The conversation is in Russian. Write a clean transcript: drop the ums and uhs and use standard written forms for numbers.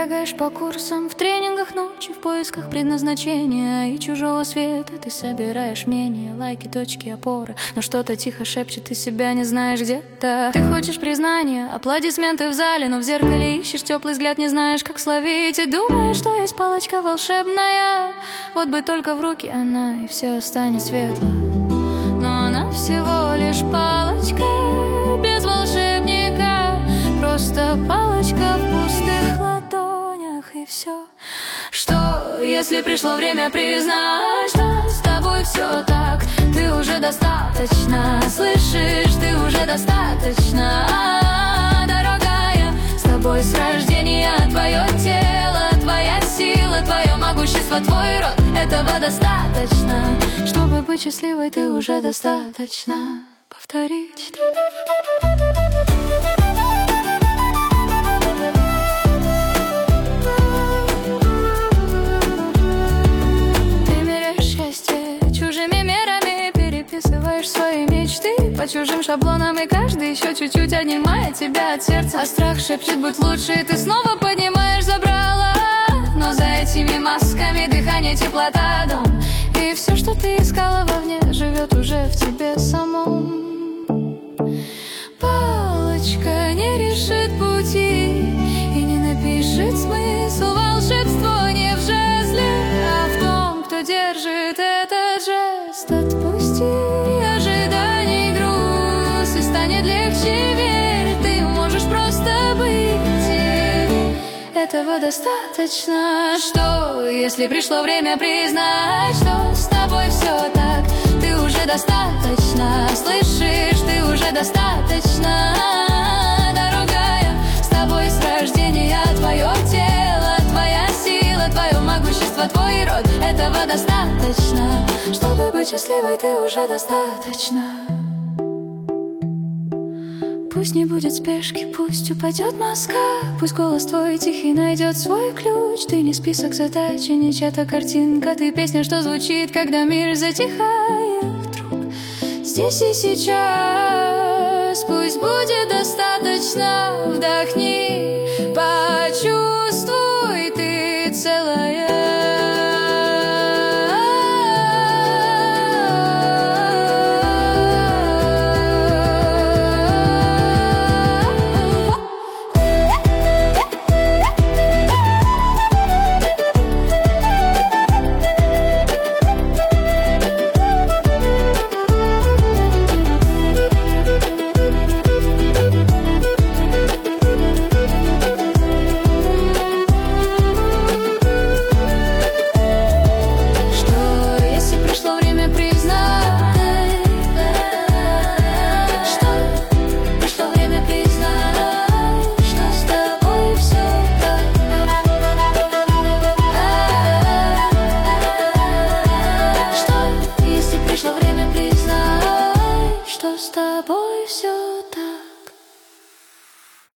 бегаешь по курсам, в тренингах ночи, в поисках предназначения и чужого света. Ты собираешь мнения, лайки, точки опоры, но что-то тихо шепчет, ты себя не знаешь где-то. Ты хочешь признания, аплодисменты в зале, но в зеркале ищешь теплый взгляд, не знаешь, как словить. И думаешь, что есть палочка волшебная, вот бы только в руки она, и все станет светло. Но она всего лишь палочка, без волшебника, просто палочка в пустых ладонях, и все. Что, если пришло время признать, что с тобой все так? Ты уже достаточно, слышишь, ты уже достаточно, дорогая. С тобой с рождения твое тело, твоя сила, твое могущество, твой род. Этого достаточно, чтобы быть счастливой, ты уже достаточно. Повторить. Чужими мерами переписываешь свои мечты по чужим шаблонам, и каждый еще чуть-чуть отнимает тебя от сердца. А страх шепчет, будь лучше, и ты снова поднимаешь забрала. Но за этими масками дыхание, теплота, дом. И все, что ты искала вовне, живет уже в тебе самом. Палочка не решит пути и не напишет смысл. Волшебство не в жезле, а в том, кто держит этот жест. Отпусти ожиданий груз, и станет легче, верь. Ты можешь просто быть, и этого достаточно. Что, если пришло время признать, что с тобой все так? Ты уже достаточно, слышишь, ты уже достаточно, дорогая. С тобой с рождения твое тело, твоя сила, твое могущество, твой род. Этого достаточно, чтобы быть счастливой, ты уже достаточно. Пусть не будет спешки, пусть упадет маска, пусть голос твой тихий найдет свой ключ. Ты не список задач и не чья-то картинка, ты песня, что звучит, когда мир затихает вдруг. Здесь и сейчас пусть будет достаточно, вдохни